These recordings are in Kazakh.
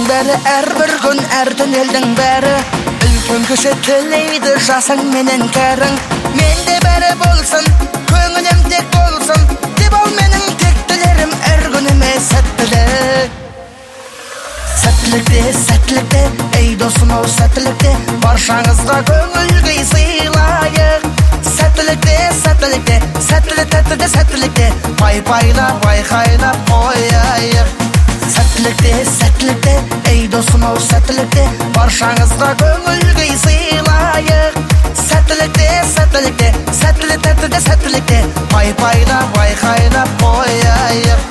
бәрі әрбір күн әртін елдің бәрі үлкен кіші тілейді жасың менен кәрің менде бәрі болсын көңілім тек болсын деп ал менің тектілерім әр күніме сәттілік сәттілікте ей досым ау сәттілікте баршаңызға көңіл күй сыйлайық сәттілікте пай-пайлап айқайлап қояйық сәттілікте ей досым ау сәттілікте баршаңызға көңіл күй сыйлайық сәттілікте пай-пайлап айқайлап қояйық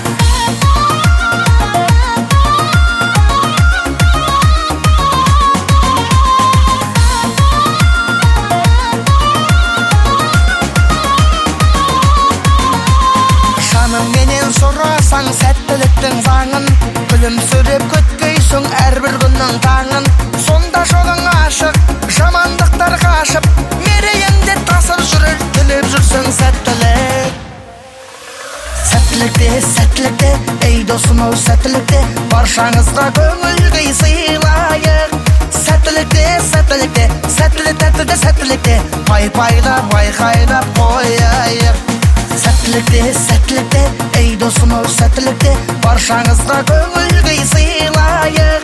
менен сұрасаң сәттіліктің заңын күлімсіреп күткейсің әрбір күннің таңын сонда жолың ашық жамандықтар қашып мерейіңде тасып жүрер тілеп жүрсің сәттілікте ей досым ау сәттілікте баршаңызға көңіл күй сыйлайық сәттілікте пай-пайлап айқайлап қояйық сәттілікте ей досым ау сәттілікте баршаңызға көңіл күй сыйлайық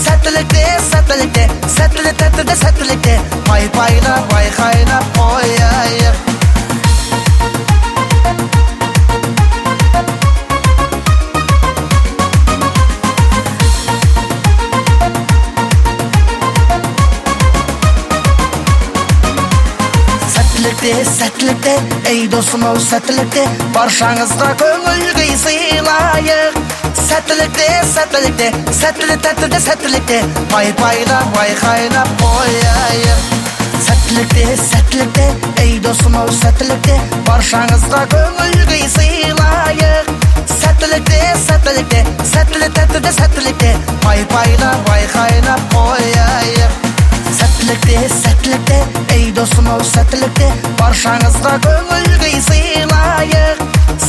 сәттілікте пай-пайлап айқайлап қояйық сәттілікте ей досым ау сәттілікте баршаңызға көңіл күй сыйлайық сәттілікте пай-пайлап айқайлап қояйық сәттілікте ей досым ау сәттілікте баршаңызға көңіл күй сыйлайық сәттілікте пай-пайлап айқайлап қояйық сәттілікте ей досым ау сәттілікте баршаңызға көңіл күй сыйлайық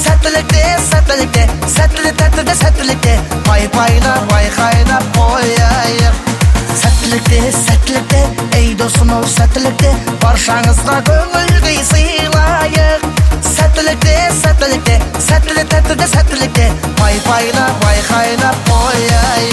сәттілікте пай-пайлап айқайлап қояйық сәттілікте ей досым ау сәттілікте баршаңызға көңіл күй сыйлайық сәттілікте пай-пайлап айқайлап қояйық